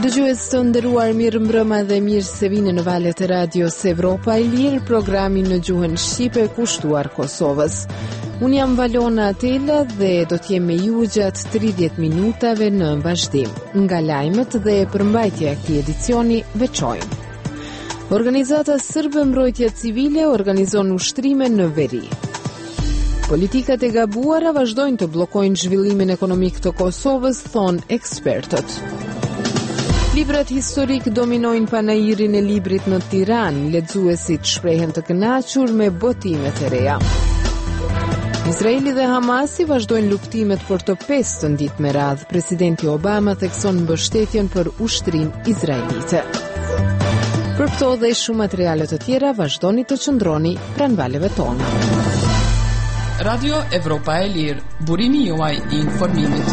Dëgjues të nderuar, mirë mbrëma dhe mirë se vini në valët e radios Evropa e Lirë, programin në gjuhën shqipe kushtuar Kosovës. Unë jam Valona Atela dhe do t'jem me ju gjatë 30 minutave në vazhdim. Nga lajmet dhe përmbajtja e këtij edicioni veçojmë. Organizata Sërbe Mbrojtja Civile organizon ushtrime në veri. Politikat e gabuara vazhdojnë të bllokojnë zhvillimin ekonomik të Kosovës, thonë ekspertët. Librat historik dominojnë panajirin e librit në Tiranë, lexuesit shprehen të kënaqur me botimet e reja. Izraeli dhe Hamasi vazhdojnë luftimet për të 5 ditë me radhë. Presidenti Obama thekson mbështetjen për ushtrinë izraelite. Për këto dhe shumë materiale të tjera, vazhdoni të qëndroni pranë valeve tona. Radio Evropa e Lirë, burimi juaj i informimit.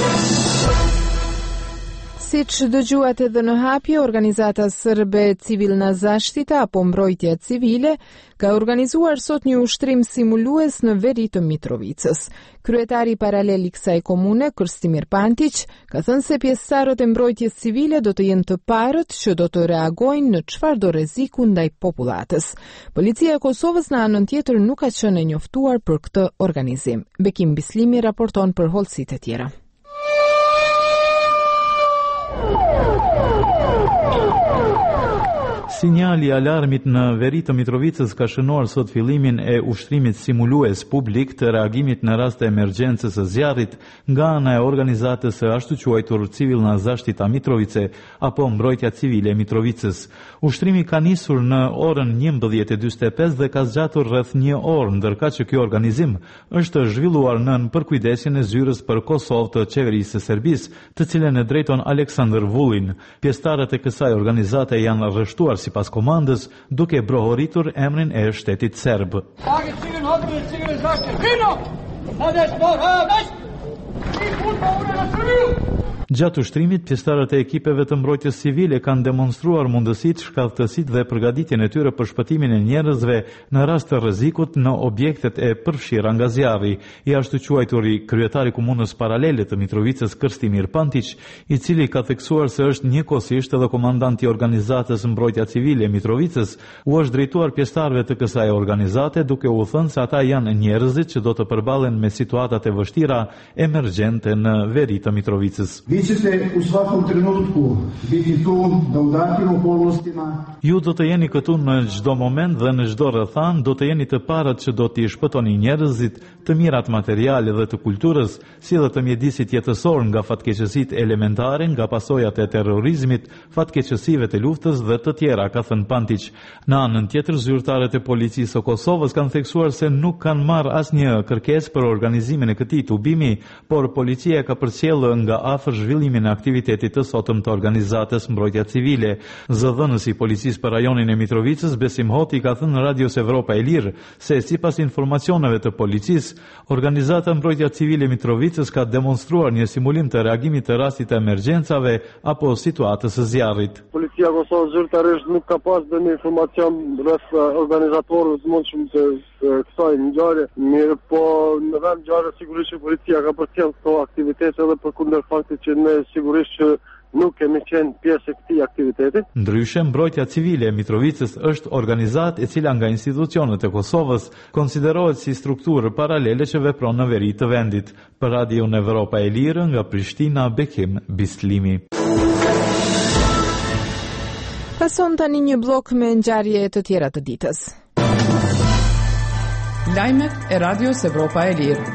Siç dëgjuat edhe në hapje, organizata Sërbe Civilna Zaštita apo Mbrojtja Civile ka organizuar sot një ushtrim simulues në veri të Mitrovicës. Kryetari paralel i kësaj komune, Krstimir Pantić, ka thënë se pjesëtarët e mbrojtjes civile do të jenë të parët që do të reagojnë në çfarëdo rreziku ndaj popullatës. Policia e Kosovës në anën tjetër nuk ka qenë e njoftuar për këtë organizim. Bekim Bislimi raporton për hollësitë e tjera. Sinjali i alarmit në veri të Mitrovicës ka shënuar sot fillimin e ushtrimit simulues publik të reagimit në rast të emergjencës së zjarrit nga ana e organizatës së ashtu quajtur Civilna Zaštita Mitrovice apo Mbrojtja Civile e Mitrovicës. Ushtrimi ka nisur në orën 11:45 dhe ka zgjatur rreth 1 orë, ndërkaq që ky organizim është zhvilluar nën përkujdesjen e zyrës për Kosovë të qeverisë së Serbisë, të cilën e drejton Aleksandar Vulin. Pjesëtarët e kësaj organizate janë arrestuar sipas komandës, duke brohoritur emrin e shtetit serb. Gjatë ushtrimit, pjesëtarët e ekipeve të mbrojtjes civile kanë demonstruar mundësitë, shkallëtësitë dhe përgatitjen e tyre për shpëtimin e njerëzve në rast të rrezikut në objektet e përfshira nga zjarri. I ashtu quajturi kryetari komunës paralele të Mitrovicës, Krstimir Pantić, i cili ka theksuar se është njëkohësisht edhe komandant i organizatës Mbrojtja Civile e Mitrovicës, u është drejtuar pjesëtarëve të kësaj organizate duke u thënë se ata janë njerëzit që do të përballen me situatat e vështira emergjente në veri të Mitrovicës. Ju do të jeni këtu në çdo moment dhe në çdo rrethan, do të jeni të parët që do t'i shpëtoni njerëzit, të mirat materiale dhe të kulturës, si dhe të mjedisit jetësor nga fatkeqësitë elementare, nga pasojat e terrorizmit, fatkeqësive të luftës dhe të tjera, ka thënë Pantić. Në anën tjetër, zyrtarët e policisë së Kosovës kanë theksuar se nuk kanë marrë asnjë kërkesë për organizimin e këtij tubimi, por policia ka përcjellë nga afër zhvillimin e aktivitetit të sotëm të organizatës Mbrojtja Civile. Zëdhënësi i policisë për rajonin e Mitrovicës, Besim Hoti, ka thënë në Radios Evropa e Lirë se sipas informacioneve të policisë, organizata Mbrojtja Civile e Mitrovicës ka demonstruar një simulim të reagimit të rastit të emergjencave apo situatës së zjarrit. Policia e Kosovës zyrtarisht nuk ka pas dhënë informacion rreth organizatorëve të mundshëm të kësaj ngjarje, mirë po në vend ngjarje sigurisht që policia ka përcjellë këto aktivitete edhe përkundër faktit që ne sigurisht që nuk kemi qenë pjesë e këtij aktiviteti. Ndryshe, Mbrojtja Civile e Mitrovicës është organizatë e cila nga institucionet e Kosovës konsiderohet si strukturë paralele që vepron në veri të vendit. Për Radio Evropa e Lirë, nga Prishtina, Bekim Bislimi. Pason tani një blok me ngjarje të tjera të ditës. Lajmet e Radios Evropa e Lirë.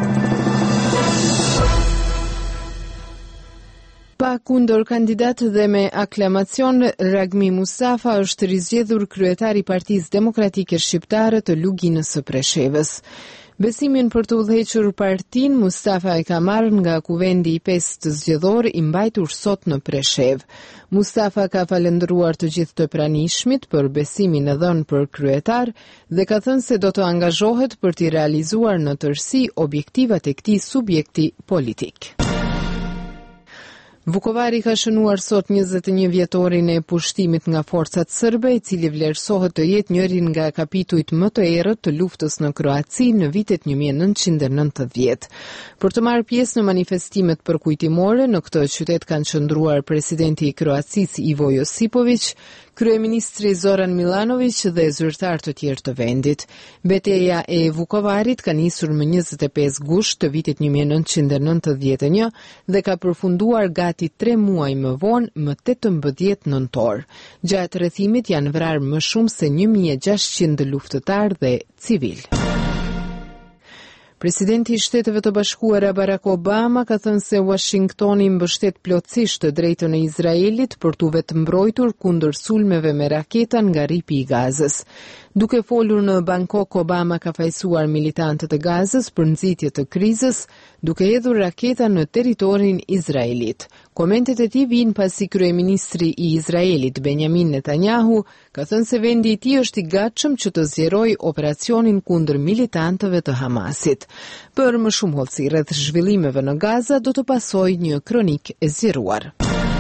Pa kundër kandidat dhe me aklamacion, Ragmi Mustafa është rizgjedhur kryetari Partisë Demokratike Shqiptare të Luginës së Preshevës. Besimin për të udhëhequr partinë, Mustafa e ka marrë nga kuvendi i 5 zgjedhor i mbajtur sot në Preshevë. Mustafa ka falendëruar të gjithë të pranishmit për besimin e dhënë për kryetar dhe ka thënë se do të angazhohet për t'i realizuar në tërësi objektivat e këtij subjekti politik. Vukovari ka shënuar sot 21 vjetorin e pushtimit nga forcat serbe, I cili vlerësohet të jetë njërin nga kapitujt më të errët të luftës në Kroaci në vitet 1990. Për të marrë pjesë në manifestimet përkujtimore, në këtë qytet kanë qëndruar presidenti I Kroacisë Ivo Josipović, kryeministri Zoran Milanović dhe zyrtar të tjerë të vendit. Betejë e Vukovarit ka nisur më 25 gusht të vitit 1991 dhe ka përfunduar gati 3 muaj më vonë më 18 nëntor. Gjatë rrethimit janë vrarë më shumë se 1600 luftëtar dhe civil. Presidenti I Shteteve të Bashkuara Barack Obama ka thënë se Washingtoni mbështet plotësisht të drejtën e Izraelit për t'u vetëmbrojtur kundër sulmeve me raketa nga ripi I Gazës. Duke folur në Bangkok, Obama ka fajsuar militantët e Gazës për nxitje të krizës, duke hedhur raketa në territorin izraelit. Komentet e tij vijnë pasi kryeministri I Izraelit Benjamin Netanyahu ka thënë se vendi I tij është I gatshëm që të zgjerojë operacionin kundër militantëve të Hamasit. Për më shumë hollësi rreth zhvillimeve në Gaza do të pasojë një kronik e zgjeruar.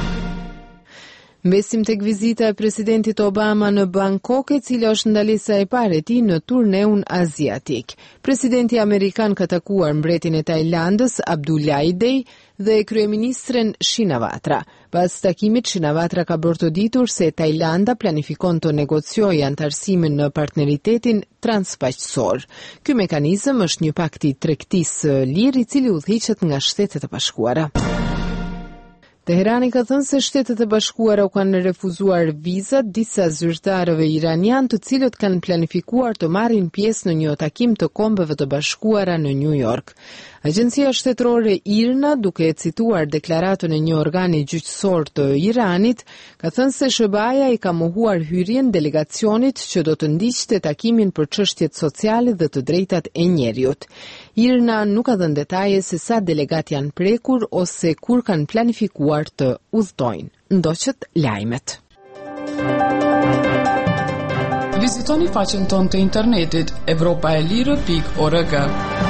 Mbesim tek vizita e presidentit Obama në Bangkok, e cila është ndalesa e parë e tij në turneun aziatik. Presidenti amerikan ka takuar mbretin e Tajlandës Abdullah dhe kryeministren Shinawatra. Pas takimit, Shinawatra ka bërë të ditur se Tajlanda planifikon të negociojë antarësimin në partneritetin transpaqësor. Ky mekanizëm është një pakt I tregtisë lirë I cili udhëhiqet nga Shtetet e Bashkuara. Teherani ka thënë se Shtetet e Bashkuara u kanë refuzuar vizat disa zyrtarëve iranian të cilët kanë planifikuar të marrin pjesë në një takim të Kombeve të Bashkuara në New York. Agjencia shtetërore IRNA, duke cituar deklaratën e një organi gjyqësor të Iranit, ka thënë se SHBA-ja I ka mohuar hyrjen delegacionit që do të ndiqte takimin për çështjet sociale dhe të drejtat e njerëzit. IRNA nuk ka dhënë detaje se sa delegat janë prekur ose kur kanë planifikuar të udhtojnë. Ndoqët lajmet. Vizitoni faqen tonë të internetit evropaelire.org.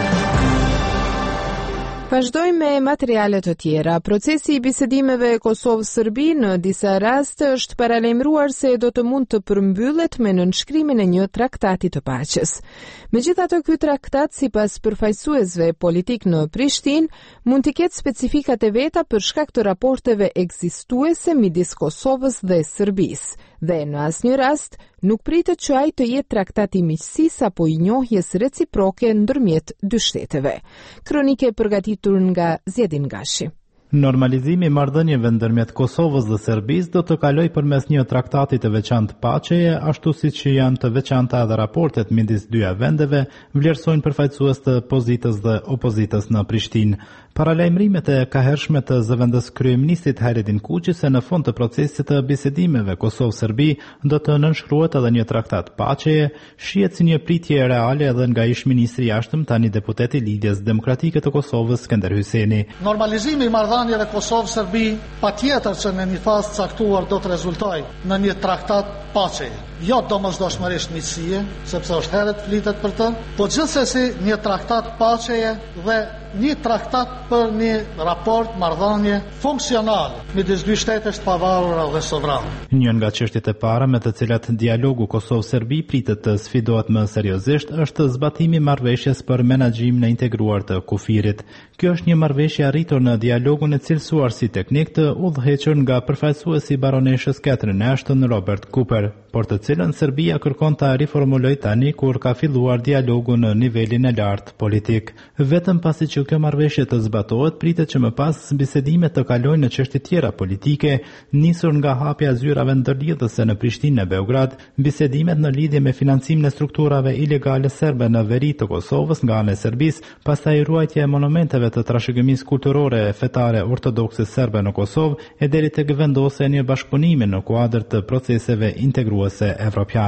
Vazhdojmë me materiale të tjera. Procesi I bisedimeve Kosovë-Serbi në disa raste është paralajmëruar se do të mund të përmbyllet me nënshkrimin e një traktati të paqes. Megjithatë, ky traktat, sipas përfaqësuesve politik në Prishtinë, mund të ketë specifikat e veta për shkak të raporteve ekzistuese midis Kosovës dhe Serbisë, dhe në asnjë rast nuk pritet që ai të jetë traktat I miqësisë apo I njohjes reciproke ndërmjet dy shteteve. Kronike përgatitur nga Zjedin Gashi. Normalizimi I marrëdhënieve ndërmjet Kosovës dhe Serbisë do të kalojë përmes një traktati të veçantë paqeje, ashtu siç janë të veçanta edhe raportet midis dyja vendeve, vlerësojnë përfaqësues të pozitës dhe opozitës në Prishtinë. Paralajmërimet e kahershme të zëvendës kryeministit Hajredin Kuqi se në fund të procesit të bisedimeve Kosovë-Serbi do të nënshkruhet edhe një traktat paqeje, shihet si një pritje reale edhe nga ish-ministri I jashtëm tani deputeti I Lidhjes Demokratike të Kosovës Skënder Hyjseni. Normalizimi I marrëdhënieve Kosovë-Serbi patjetër që në një fazë caktuar do të rezultojë në një traktat paqeje. Jo domosdoshmërisht miqësie, sepse është herët flitet për të, po gjithsesi një traktat paqeje dhe një traktat për një raport marrëdhënie funksional midis dy shtetësh të pavarura dhe sovrane. Një nga çështjet e para me të cilat dialogu Kosovë-Serbi pritet të sfidohet më seriozisht është zbatimi I marrëveshjes për menaxhimin e integruar të kufirit. Kjo është një marrëveshje arritur në dialogun e cilësuar si teknik të udhëhequr nga përfaqësuesi baroneshës Catherine Ashton Robert Cooper, por të cilën Serbia kërkon ta riformulojë tani kur ka filluar dialogu në nivelin e lartë politik. Vetëm pasi që kjo marrëveshje të zbatohet, pritet që më pas bisedimet të kalojnë në çështje tjera politike, nisur nga hapja e zyrave ndërlidhëse në Prishtinë e Beograd, bisedimet në lidhje me financimin e strukturave ilegale serbe në veri të Kosovës nga ana e Serbisë, pastaj ruajtja e monumenteve të trashëgimisë kulturore e fetare ortodokse serbe në Kosovë e deri tek vendosja e një bashkëpunimi në kuadër të proceseve integruese evropiane.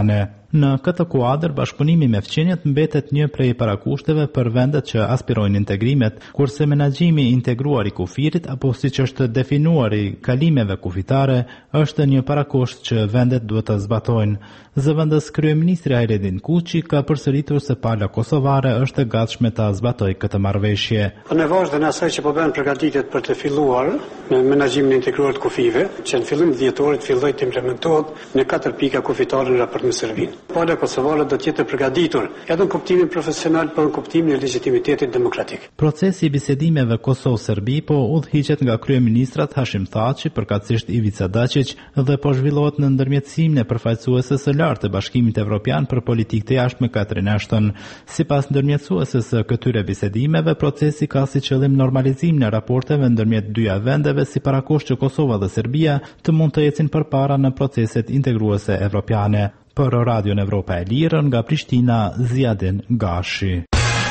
Në këtë kuadër, bashkëpunimi me fqinjet mbetet një prej parakushteve për vendet që aspirojnë integrimet, kurse menaxhimi integruar i kufirit, apo siç është definuar i kalimeve kufitare, është një parakusht që vendet duhet të zbatojnë. Zëvendës kryeministri Hayreddin Kuçi ka përsëritur se pala kosovare është e gatshme ta zbatojë këtë marrëveshje. Në vazhdim të asaj që po bëhen përgatitjet për të filluar me menaxhimin e integruar të kufive, që në fillim dhjetorit filloi të implementohet në 4 pika kufitare në raport me Serbinë. Pala kosovare do të jetë e përgatitur edhe në kuptimin profesional, por në kuptimin e legitimitetit demokratik. Procesi i bisedimeve Kosovë-Serbi po udhëhiqet nga kryeministrat Hashim Thaçi, përkatësisht Ivica Dačić, dhe po zhvillohet në ndërmjetësimin e përfaqësuesës së lartë të Bashkimit Evropian për politikë të jashtme Catherine Ashton. Sipas ndërmjetësuesës së këtyre bisedimeve, procesi ka si qëllim normalizimin e raporteve ndërmjet dyja vendeve, si parakusht që Kosova dhe Serbia të mund të ecin përpara në proceset integruese evropiane. Për Radion Evropa e Lirë, nga Prishtina, Ziadin Gashi.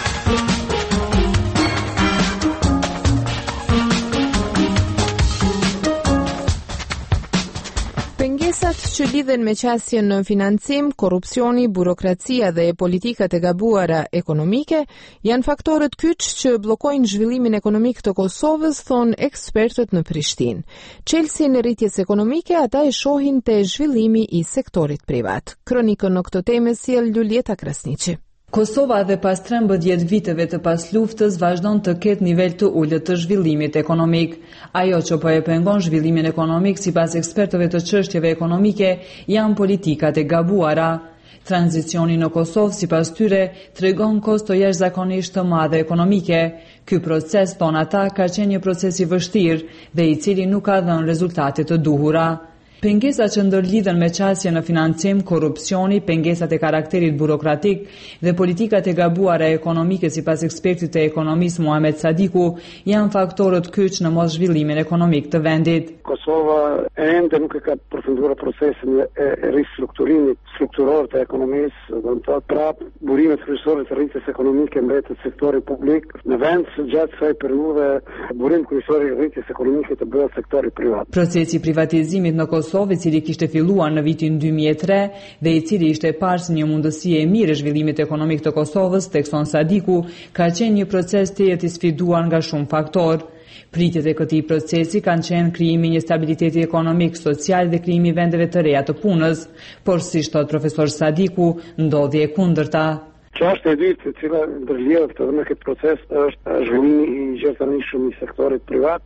Pengesat që lidhen me qasjen në financim, korrupsioni, burokracia dhe politikat e gabuara ekonomike janë faktorët kyç që bllokojnë zhvillimin ekonomik të Kosovës, thonë ekspertët në Prishtinë. Çelësin e rritjes ekonomike ata e shohin te zhvillimi i sektorit privat. Kronikën në këtë temë sjell Lulieta Krasniqi. Kosova edhe pas 13 viteve të pas luftës vazhdon të ketë nivel të ulët të zhvillimit ekonomik. Ajo që po e pengon zhvillimin ekonomik sipas ekspertëve të çështjeve ekonomike janë politikat e gabuara. Tranzicioni në Kosovë sipas tyre tregon kosto jashtëzakonisht të madhe ekonomike. Ky proces, thonë ata, ka qenë një proces i vështirë dhe i cili nuk ka dhënë rezultate të duhura. Pengesat që ndërlidhen me qasje në financim, korrupsioni, pengesat e karakterit burokratik dhe politikat e gabuara ekonomike sipas ekspertit e ekonomisë Muhamet Sadiku janë faktorët kyç në mos zhvillimin ekonomik të vendit. Kosova ende nuk e ka përfunduar procesin e ristrukturimit strukturor të ekonomisë, do të thotë prap burimet kryesore të rritjes ekonomike mbetet sektori publik, në vend se gjatë kësaj periudhe burim kryesor i rritjes ekonomike të bëhet sektori privat. Procesi i privatizimit në Kosovë, i cili kishte filluar në vitin 2003 dhe i cili ishte parë si një mundësi e mirë e zhvillimit ekonomik të Kosovës, tekson Sadiku, ka qenë një proces të jetë i sfiduar nga shumë faktorë. Pritjet e këtij procesi kanë qenë krijimi i një stabiliteti ekonomik, social dhe krijimi i vendeve të reja të punës, por siç thot profesor Sadiku, ndodhi e kundërta. Çështja e dytë e cila ndërlidhet këtë me këtë proces është zhvillimi i jashtëzakonishëm i sektorit privat.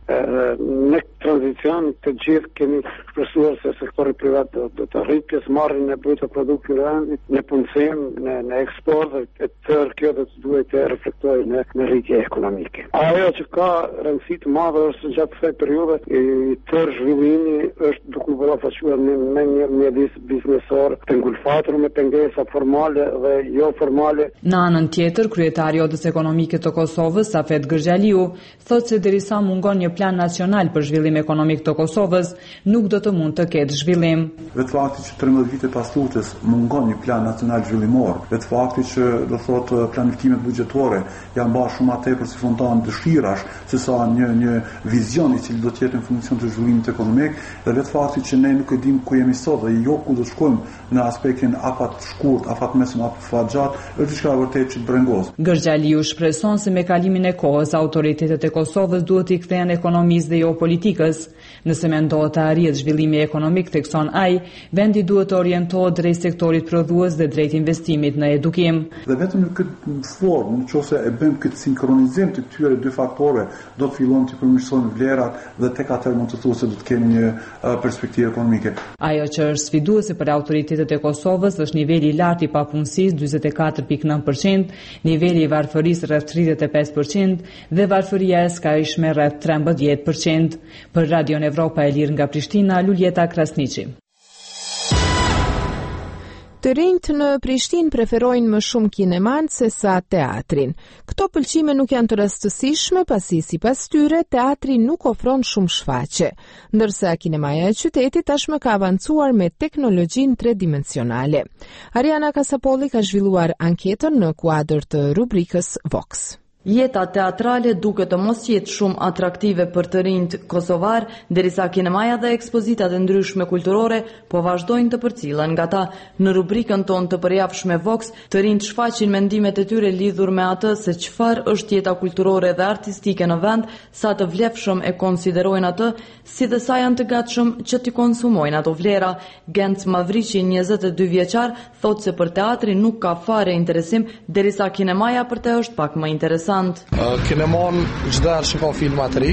Në tranzicion të gjithë kemi shpresuar se sektori privat do të arrijë pjesëmarrjen e brutto produktit të vendit, në punësim, në eksport, e tërë kjo do të duhet të reflektojë në rritje ekonomike. Ajo që ka rëndësi të madhe është se gjatë kësaj periudhe i tërë zhvillimi është duke u ballafaquar me një mjedis biznesor të ngulfatur me pengesa formale dhe jo formale. Në anën tjetër, kryetari i Odës Ekonomike të Kosovës, Safet Gërgjaliu, thotë se derisa mungon një plan nacional për zhvillim ekonomik të Kosovës, nuk do të mund të ketë zhvillim. Vetë fakti që 13 vite pas luftës mungon një plan nacional zhvillimor, vetë fakti që do thotë planifikimet buxhetore janë bërë shumë më tepër si fontan dëshirash, sesa një vizion i cili do të jetë në funksion të zhvillimit ekonomik, dhe vetë fakti që ne nuk e dim ku jemi sot dhe jo ku do shkojmë në aspektin afat shkurt, afat mesëm, afat gjatë, diçka vërtet që brengos. Gërgjaliu shpreson se me kalimin e kohës autoritetet e Kosovës duhet i kthehen ekonomisë dhe jo politikës. Nëse mendohet të arrihet zhvillimi ekonomik, tekson ai, vendi duhet të orientohet drejt sektorit prodhues dhe drejt investimit në edukim. Dhe vetëm në këtë formë, nëse e bëjmë këtë sinkronizim të këtyre dy faktorëve, do të fillojmë të përmirësojmë vlerat dhe tek atëherë mund të thuhet se do të kemi një perspektivë ekonomike. Ajo që është sfiduese për autoritetet e Kosovës është niveli i lartë i papunësisë 44.9%, niveli i varfërisë rreth 35% dhe varfëria e skajshme rreth 13%. Për Radion Evropa e Lirë nga Prishtina, Lulieta Krasniqi. Të rinjt në Prishtinë preferojnë më shumë kineman se sa teatrin. Këto pëlqime nuk janë të rastësishme pasi sipas tyre teatri nuk ofron shumë shfaqje, ndërsa kinemaja e qytetit tashmë ka avancuar me teknologjinë tredimensionale. Ariana Kasapolli ka zhvilluar anketën në kuadër të rubrikës Vox. Jeta teatrale duket të mos jetë shumë atraktive për të rinjt kosovar, derisa kinemaja dhe ekspozitat e ndryshme kulturore po vazhdojnë të përcillen nga ta. Në rubrikën tonë të përjapshme Vox, të rinjt shfaqin mendimet e tyre lidhur me atë se çfarë është jeta kulturore dhe artistike në vend, sa të vlefshëm e konsiderojnë atë, si dhe sa janë të gatshëm që t'i konsumojnë ato vlera. Genc Mavriqi, 22 vjeçar, thotë se për teatrin nuk ka fare interesim, derisa kinemaja për te është pak më interesant. Kinemon çdo herë shikon filma të ri,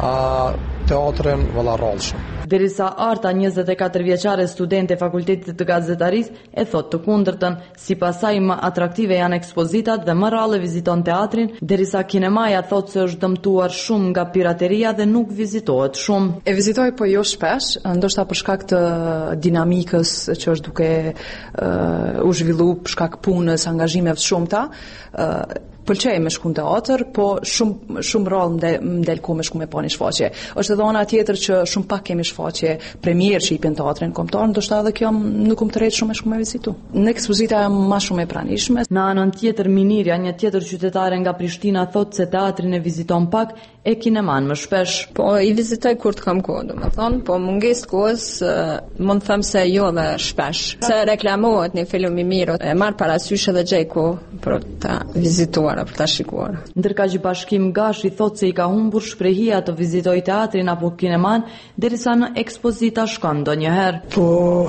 teatrin valla rrallshëm. Derisa Arta, 24 vjeçare, studente e Fakultetit të Gazetarisë, e thot të kundërtën, sipas saj më atraktive janë ekspozitat dhe më rrallë viziton teatrin, derisa kinemaja thot se është dëmtuar shumë nga pirateria dhe nuk vizitohet shumë. E vizitoj po jo shpesh, ndoshta për shkak të dinamikës që është duke u zhvillu për shkak punës, angazhimeve të shumta. Pëlqej me shku në teatr, po shumë rrallë më del ku me shku me pa një shfaqje. Është edhe ana tjetër që shumë pak kemi shfaqje premier që i pjen teatrin kombëtar, ndoshta edhe kjo nuk më tërheq shumë me shku me vizitu. Në ekspozita më shumë e pranishme. Në anën tjetër, Minirja, një tjetër qytetare nga Prishtina, thotë se teatrin e viziton pak, e kineman më shpesh. Po i vizitoj kur të kam kohë, domethënë, po mungesë kohës mund të them se jo dhe shpesh. Se reklamohet një film i mirë, e marr parasysh edhe gjej kohë për ta vizituar, për ta shikuar. Ndërka që Bashkim Gashi thotë se i ka humbur shprehia të vizitoj teatrin apo kineman, derisa në ekspozita shkon ndonjëherë. Po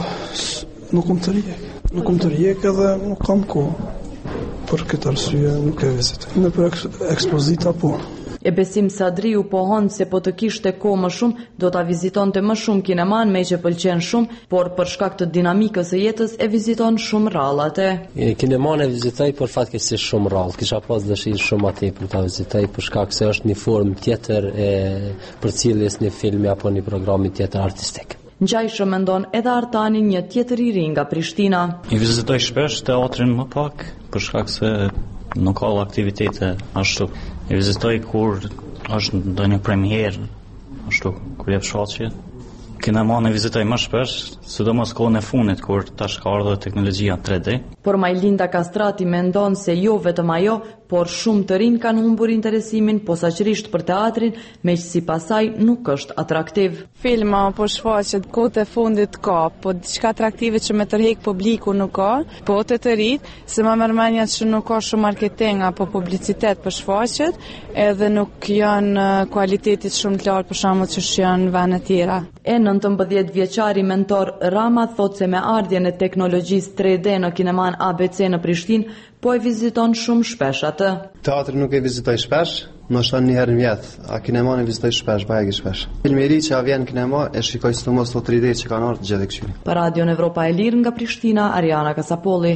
nuk kam të rjek edhe nuk kam kohë. Për këtë arsye nuk e vizitoj. Në për ekspozita po. E Besim Sadriu pohon se po të kishte kohë më shumë, do ta vizitonte më shumë kineman, me që pëlqen shumë, por për shkak të dinamikës së jetës e viziton shumë rrallë atë. Kineman e vizitoj për fatkeqësisht shumë rrallë. Kisha pas dëshirë shumë atje për ta vizitoj për shkak se është një formë tjetër e përcjelljes një filmi apo një programi tjetër artistik. Ngjajshëm mendon edhe Artani, një tjetër i ri nga Prishtina. I vizitoj shpesh teatrin më pak për shkak se nuk ka aktivitete ashtu. I vizitoj kur është ndonjë premierë, ashtu kur jep shfaqje. Kineman e vizitoj më shpesh, sidomos kohën e fundit kur tash ka ardhur teknologjia 3D. Por Majlinda Kastrati mendon se jo vetëm ajo, por shumë të rinj kanë humbur interesimin posaçërisht për teatrin, me që sipas saj nuk është atraktiv. Filma apo shfaqjet kohët e fundit ka, po diçka atraktive që me tërheq publiku nuk ka, po të rit, se më mërmenja që nuk ka shumë marketing apo publicitet për shfaqjet, edhe nuk janë kualitetit shumë të lartë për shembull që janë vende tjera. E 19 vjeçari mentor Rama thotë se me ardhjen e teknologjisë 3D në kineman ABC në Prishtinë, po e viziton shumë shpesh atë. Teatrin nuk e vizitoj shpesh, ndoshta një herë në vjet, a kineman e vizitoj shpesh, bajegi shpesh. Filmi i ri që vjen në kinema e shikoj sidomos to 3D që kanë ardhur gjithë këtyre. Për Radio Evropa e Lirë nga Prishtina, Ariana Kasapolli.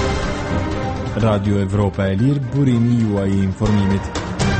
Radio Evropa e Lirë, burimi juaj i informimit.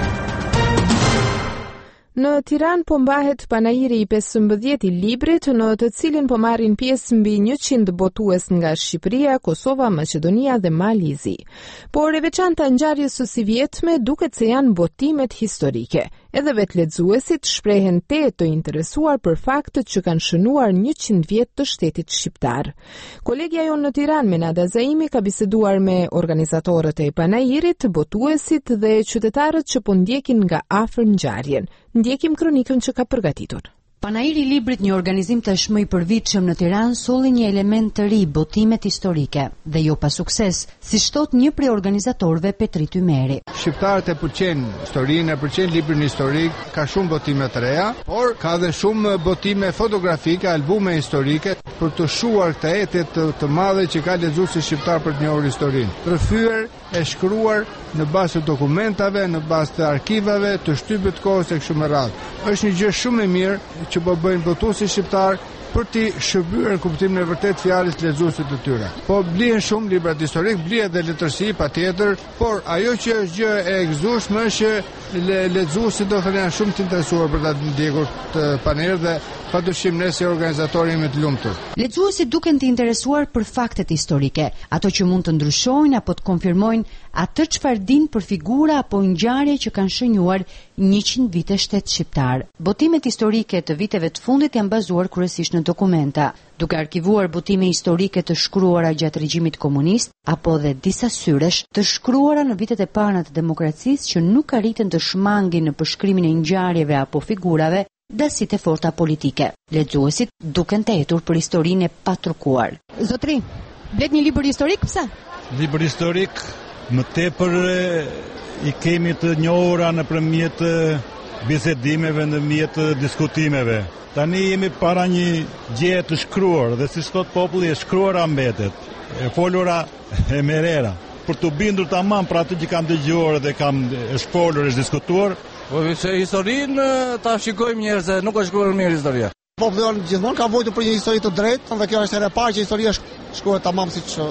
Në Tiranë po mbahet panajiri i 15 i librit, në të cilin po marrin pjesë mbi 100 botues nga Shqipëria, Kosova, Maqedonia dhe Malizi. Por e veçanta ngjarjes së si vjetme duket se janë botimet historike. Edhe vetë lexuesit shprehen të interesuar për faktet që kanë shënuar 100 vjet të shtetit shqiptar. Kolegja jonë në Tiranë, Menada Zaimi, ka biseduar me organizatorët e panajirit, botuesit dhe qytetarët që po ndjekin nga afër ngjarjen. Ndjekim kronikën që ka përgatitur. Panajiri i librit, një organizim tashmë i përvitshëm në Tiranë, solli një element të ri, botimet historike, dhe jo pa sukses, si thot një prej organizatorëve, Petri Tymeri. Shqiptarët e pëlqejnë historinë, e pëlqejnë librin historik, ka shumë botime të reja, por ka dhe shumë botime fotografike, albume historike për të shuar këtë etet të madhe që ka lexuesi shqiptar për të njohur historinë. Përfyer e shkruar në bazë të dokumentave, në bazë të arkivave, të shtypit kohës e kështu me radhë. Është një gjë shumë e mirë që po bëjnë botuesi shqiptar për t'i shërbyer në kuptimin e vërtet fjalës lexuesit të tyre. Po blihen shumë libra historik, blihet edhe letërsi patjetër, por ajo që është gjë e gëzueshme është që lexuesit do të jenë shumë të interesuar për ta ndjekur të panel dhe padyshim ne si organizatorë jemi të lumtur. Lexuesit duken të interesuar për faktet historike, ato që mund të ndryshojnë apo të konfirmojnë atë çfarë dinë për figura apo ngjarje që kanë shënuar 100 vite shtet shqiptar. Botimet historike të viteve të fundit janë bazuar kryesisht në në dokumenta, duke arkivuar botime historike të shkruara gjatë regjimit komunist, apo dhe disa syresh të shkruara në vitet e para të demokracisë që nuk arritën të shmangin në përshkrimin e ngjarjeve apo figurave dasit e forta politike. Lexuesit duken të hetur për historinë e patrukuar. Zotri, blet një libër historik, pse? Libër historik më tepër i kemi të njohura nëpërmjet bisedimeve, nëpërmjet diskutimeve. Tani jemi para një gjëje të shkruar dhe si thot populli e shkruara mbetet, e folura e merera. Për të bindur tamam për atë që kam dëgjuar dhe kam folur e diskutuar. Po se historinë ta shikojmë njerëz, nuk është shkruar mirë historia. Populli gjithmonë ka vojtur për një histori të drejtë, dhe kjo është era e parë që historia shkruhet tamam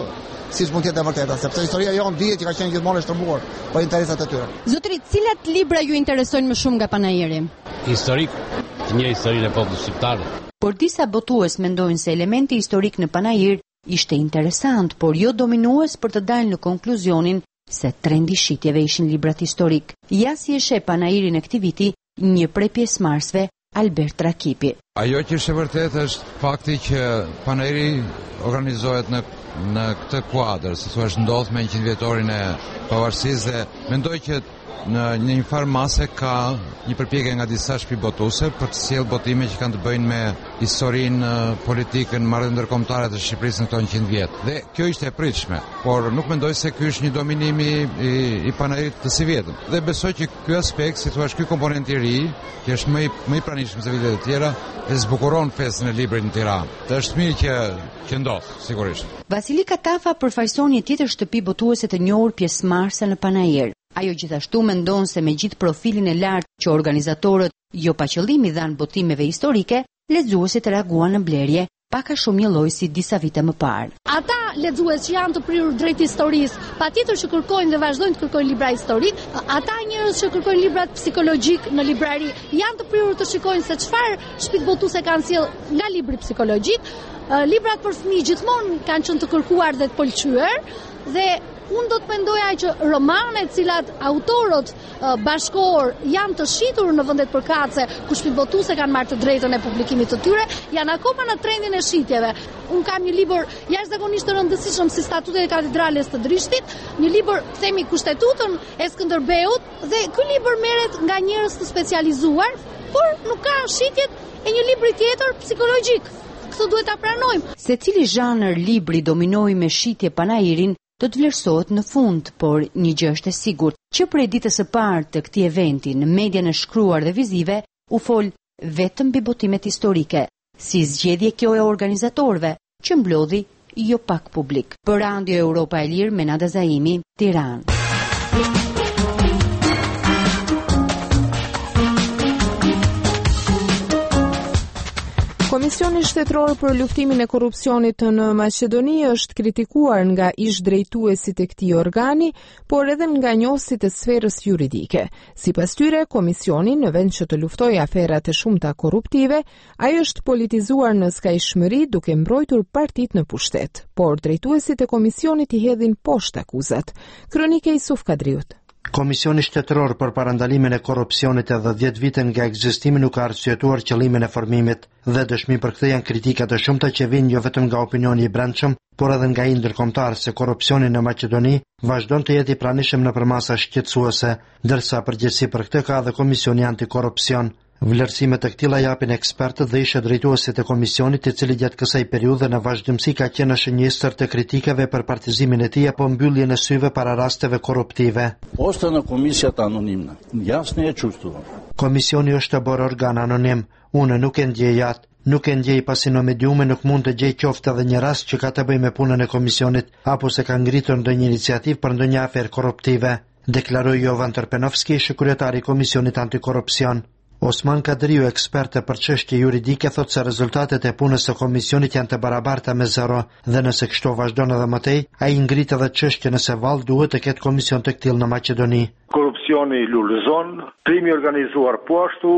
siç mund të jetë e vërteta, sepse historia jonë dihet që ka qenë gjithmonë e shtrëmbuar për interesat e tyre. Zotri, cilat libra ju interesojnë më shumë nga Panajiri? Historik, të një historinë e popullit shqiptar. Por disa botues mendojnë se elementi historik në Panajir ishte interesant, por jo dominues për të dalë në konkluzionin se trendi shitjeve ishin librat historik. Ja si e sheh Panajirin e këtij viti një prej pjesëmarrësve, Albert Rakipi. Ajo që është e vërtetë është fakti që Panajiri organizohet në këtë kuadër, se është ndodhur me 100 vjetorin e pavarësisë dhe mendoj që në një farë mase ka një përpjekje nga disa shtëpi botuese për të sjellë botime që kanë të bëjnë me historinë politike në marrëdhënie ndërkombëtare të Shqipërisë në këto 100 vjet. Dhe kjo ishte e pritshme, por nuk mendoj se ky është një dominim i Panajirit të si vjetëm. Dhe besoj që ky aspekt, si thua, ky komponent i ri, që është më i pranishëm se vitet e tjera, e zbukuron festën e librit në Tiranë. Të është mirë që ndodh, sigurisht. Vasili Katafa përfaqëson një tjetër shtëpi botuese të njohur pjesëmarrëse në Panajir. Ajo gjithashtu mendon se me gjithë profilin e lartë që organizatorët jo pa qëllim i dhanë botimeve historike, lexuesit reaguan në blerje pak a shumë një lloj si disa vite më parë. Ata lexues që janë të prirur drejt historisë, patjetër që kërkojnë dhe vazhdojnë të kërkojnë libra historik. Ata njerëz që kërkojnë librat psikologjik në librari, janë të prirur të shikojnë se çfarë shtëpi botuese kanë sjell nga libri psikologjik. Librat për fëmijë gjithmonë kanë qenë të kërkuar dhe të pëlqyer dhe unë do të mendoja që romanet cilat autorët bashkëkor janë të shitur në vendet përkatëse ku shtëpitë botuese kanë marrë të drejtën e publikimit të tyre, janë akoma në trendin e shitjeve. Unë kam një libër jashtëzakonisht të rëndësishëm si Statutet e Katedrales të Drishtit, një libër themi Kushtetutën e Skënderbeut dhe ky libër merret nga njerëz të specializuar, por nuk ka shitjet e një libri tjetër psikologjik. Këtë duhet ta pranojmë. Secili zhanër libri dominoi me shitje Panajirin do të vlerësohet në fund, por një gjë është e sigurt, që prej ditës së parë të këtij eventi në median e shkruar dhe vizive u fol vetëm mbi botimet historike, si zgjedhje kjo e organizatorëve, që mblodhi jo pak publik. Për Radio Europa e Lirë, Menada Zaimi, Tiranë. Komisioni shtetëror për luftimin e korrupsionit në Maqedoni është kritikuar nga ish-drejtuesit e këtij organi, por edhe nga njohësit e sferës juridike. Sipas tyre, komisioni në vend që të luftojë aferat e shumta korruptive, ai është politizuar në skajshmëri duke mbrojtur partitë në pushtet. Por drejtuesit e komisionit i hedhin poshtë akuzat. Kronike Isuf Kadriut. Komisioni shtetëror për parandalimin e korrupsionit edhe 10 vite nga ekzistimi nuk ka arsyetuar qëllimin e formimit dhe dëshmi për këtë janë kritikat të shumta që vijnë jo vetëm nga opinioni i brendshëm, por edhe nga ndërkombëtar se korrupsioni në Maqedoni vazhdon të jetë i pranishëm nëpër masa shqetësuese, ndërsa përgjegjësi për këtë ka edhe Komisioni Antikorrupsion. Vlerësimet e këtilla japin ekspertët dhe ish-drejtuesit e komisionit, i cili gjatë kësaj periudhe në vazhdimsi ka qenë shënjestër të kritikave për partizimin e tij apo mbylljen e syve para rasteve korruptive. Posta në komisjat anonimne, jasnë e çushtuar. Komisioni është bërë organ anonim. Unë nuk e ndjej atë. Nuk e ndjej pasi në mediume nuk mund të gjej qoftë edhe një rast që ka të bëjë me punën e komisionit apo se ka ngritur ndonjë iniciativë për ndonjë aferë korruptive, deklaroi Jovan Tërpenovski, kryetari i Komisionit Antikorrupsion. Osman Kadriu, eksperte për çështje juridike, thotë se rezultatet e punës së komisionit janë të barabarta me 0 dhe nëse kështu vazhdon edhe më tej, ai ngrit edhe çështjen nëse vallë duhet të ketë komision të tillë në Maqedoni. komisioni lullëzon, trimi organizuar po ashtu,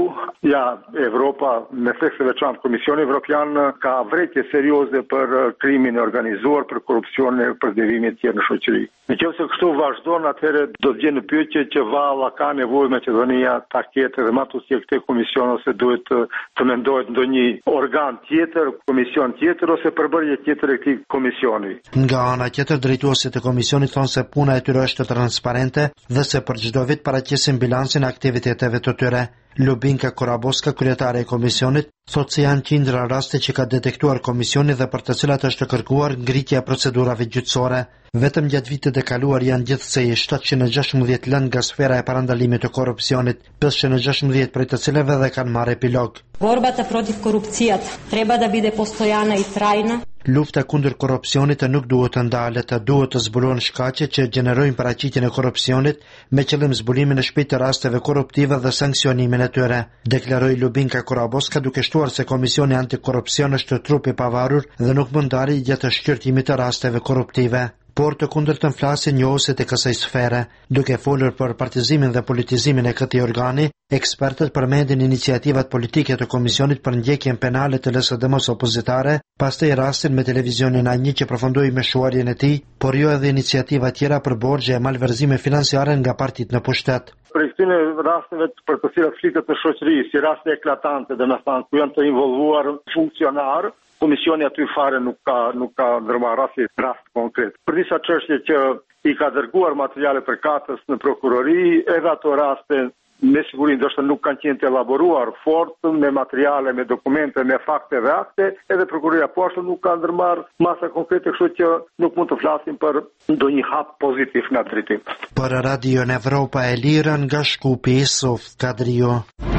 Evropa me thekse veçantë Komisioni Evropian ka vrejtje serioze për krimin e organizuar, për korrupsionin, për devimin tjerë në shoqëri. Nëse kështu vazhdon, atëherë do të vjen në pyetje që valla ka nevojë Maqedonia ta ketë edhe më tusi këtë komision ose duhet të mendohet ndonjë organ tjetër, komision tjetër ose përbërje tjetër e këtij komisioni. Nga ana tjetër, drejtuesit e komisionit thonë se puna e tyre është transparente dhe se për çdo vit paraqesin bilancin e aktiviteteve të tyre. Lubinka Koraboska, kryetare e komisionit, thotë se janë qindra raste që ka detektuar komisioni dhe për të cilat është kërkuar ngritja e procedurave gjyqësore. Vetëm gjatë vitit e kaluar janë gjithsej 716 lënë nga sfera e parandalimit të korrupsionit, 516 prej të cilave dhe kanë marrë epilog. Borbata protiv korupcijat treba da bide postojana i trajna. Lufta kundër korrupsionit nuk duhet të ndalet, duhet të zbulohen shkaqet që gjenerojnë paraqitjen e korrupsionit me qëllim zbulimin e shpejtë të rasteve korruptive dhe sanksionimin e tyre, deklaroi Lubinka Koraboska, duke shtuar se Komisioni Antikorrupsion është trup i pavarur dhe nuk mund ndarë gjatë shqyrtimit të rasteve korruptive. Por të kundërtën flasin njohësit e kësaj sfere. Duke folur për partizimin dhe politizimin e këtij organi, ekspertët përmendin iniciativat politike të komisionit për ndjekjen penale të LSD-s opozitare, pastaj rastin me televizionin A1 që përfundoi me shuarjen e tij, por jo edhe iniciativa tjera për borxhe e malverzime financiare nga partitë në pushtet. Për këtyre rasteve për të cilat flitet në shoqëri, si raste eklatante, domethënë ku janë të involvuar funksionarë, komisioni aty fare nuk ka ndërmarrë rast konkret. Për disa çështje që i ka dërguar materiale përkatës në prokurori, edhe ato raste me siguri ndoshta nuk kanë qenë të elaboruar fort me materiale, me dokumente, me fakte dhe akte, edhe prokuroria po ashtu nuk ka ndërmarrë masa konkrete, kështu që nuk mund të flasim për ndonjë hap pozitiv në atë drejtim. Për Radio Evropa e Lirë nga Shkupi, Sof Kadrio.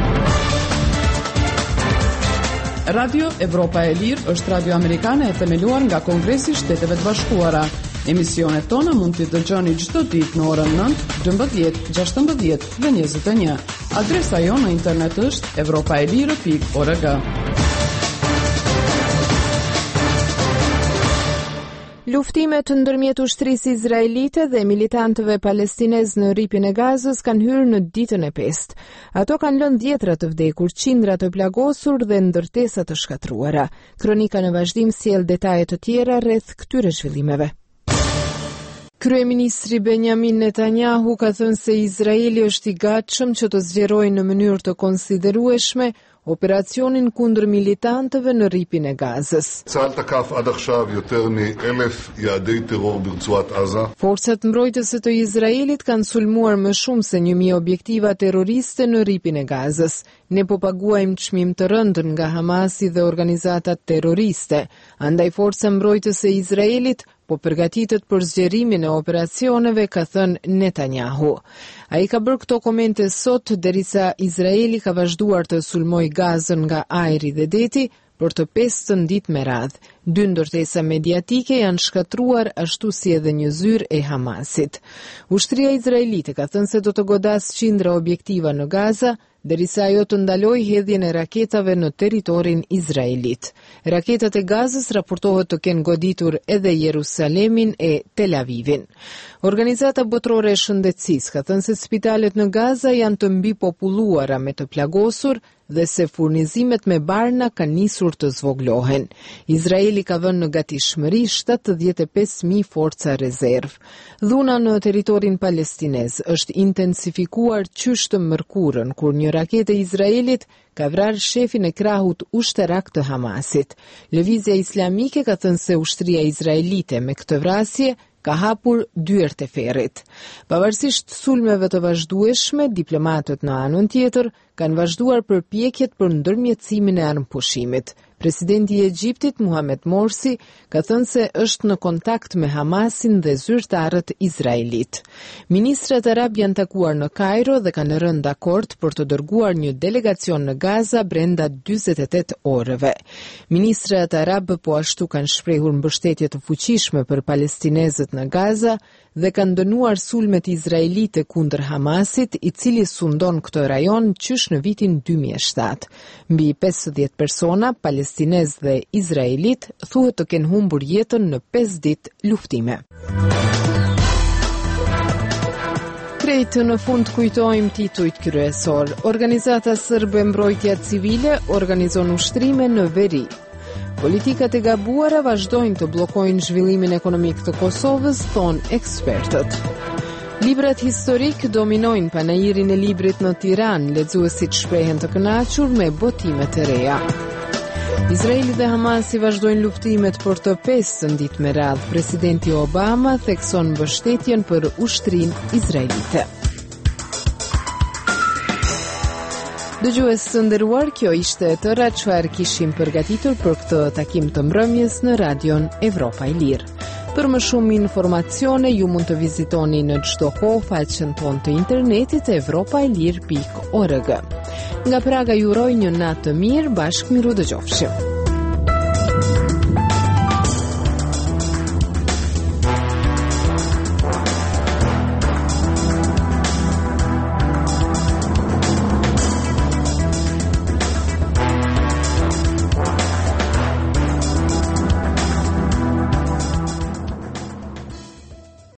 Radio Evropa e Lirë është radio amerikane e themeluar nga Kongresi i Shteteve të Bashkuara. Emisionet tona mund t'i dëgjoni çdo ditë në orën 9, 12, 16 dhe 21. Adresa jonë në internet është europaelire.org. Luftimet ndërmjet ushtrisë izraelite dhe militantëve palestinez në ripin e Gazës kanë hyrë në ditën e 5. Ato kanë lënë dhjetra të vdekur, qindra të plagosur dhe ndërtesa të shkatruara. Kronika në vazhdim sjell detaje të tjera rreth këtyre zhvillimeve. Kryeministri Benjamin Netanyahu ka thënë se Izraeli është i gatshëm që të zgjerojë në mënyrë të konsiderueshme operacionin kundër militantëve në ripin e Gazës. Forcat mbrojtëse të Izraelit kanë sulmuar më shumë se 1000 objektiva terroriste në ripin e Gazës. Ne po paguajmë çmim të rëndë nga Hamasi dhe organizatat terroriste. Andaj forca mbrojtëse e Izraelit po përgatitet për zgjerimin e operacioneve, ka thënë Netanyahu. Ai ka bërë këto komente sot derisa Izraeli ka vazhduar të sulmojë Gazën nga ajri dhe deti për të 5 ditë me radhë. 2 ndërtesa mediatike janë shkatruar ashtu si edhe një zyrë e Hamasit. Ushtria izraelite ka thënë se do të godasë qindra objektiva në Gaza, derisa ajo të ndaloj hedhjen e raketave në territorin izraelit. Raketat e Gazës raportohet të kenë goditur edhe Jerusalemin e Tel Avivin. Organizata botërore e shëndetësisë ka thënë se spitalet në Gaza janë të mbipopulluara me të plagosur dhe se furnizimet me barna kanë nisur të zvoglohen. Izraeli ka vënë në gatishmëri 75.000 forca rezervë. Dhuna në territorin palestinez është intensifikuar qysh të mërkurën kur një raketë e Izraelit ka vrarë shefin e krahut ushtarak të Hamasit. Lëvizja islamike ka thënë se ushtria izraelite me këtë vrasje ka hapur dyert e ferrit. Pavarësisht sulmeve të vazhdueshme, diplomatët në anën tjetër kanë vazhduar përpjekjet për ndërmjetësimin e armëpushimit. Presidenti i Egjiptit Mohamed Morsi ka thënë se është në kontakt me Hamasin dhe zyrtarët izraelit. Ministrat arab janë takuar në Kairo dhe kanë rënë dakord për të dërguar një delegacion në Gaza brenda 48 orëve. Ministrat arab po ashtu kanë shprehur mbështetje të fuqishme për palestinezët në Gaza dhe kanë dënuar sulmet izraelite kundër Hamasit, i cili sundon këtë rajon qysh në vitin 2007. Mbi 50 persona, palestinez dhe izraelit, thuhet të kenë humbur jetën në 5 ditë luftime. Shpejt në fund kujtojmë titujt kryesor. Organizata Sërbe Mbrojtja Civile organizon ushtrime në veri. Politikat e gabuara vazhdojnë të bllokojnë zhvillimin ekonomik të Kosovës, thonë ekspertët. Librat historik dominojnë panairin e librit në Tiranë, lexuesit shprehen të kënaqur me botimet e reja. Izraeli dhe Hamasi vazhdojnë luftimet për të 5 ditë me radhë. Presidenti Obama thekson mbështetjen për ushtrinë izraelite. Dëgjues të nderuar, kjo ishte tëra çfarë kishim përgatitur për këtë takim të mbrëmjes në Radion Evropa e Lirë. Për më shumë informacione, ju mund të vizitoni në çdo kohë faqen tonë të internetit evropaelir.org. Nga Praga ju uroj një natë të mirë, bashkë miru dëgjofshim.